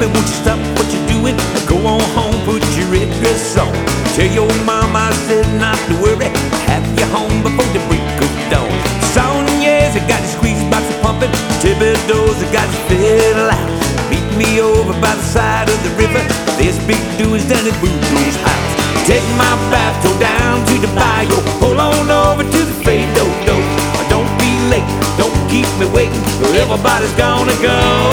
baby, won't you stop what you're doing? Go on home, put your red dress on. Tell your mama I said not to worry, have you home before the break of dawn. Sonia's got his squeeze box pumping, Thibodeau's got his fiddle out. Meet me over by the side of the river, there's big doings down at Boudreaux's house. Take my bateau down to the bayou, pull on over to the Fado. Don't be late, don't keep me waiting, everybody's gonna go.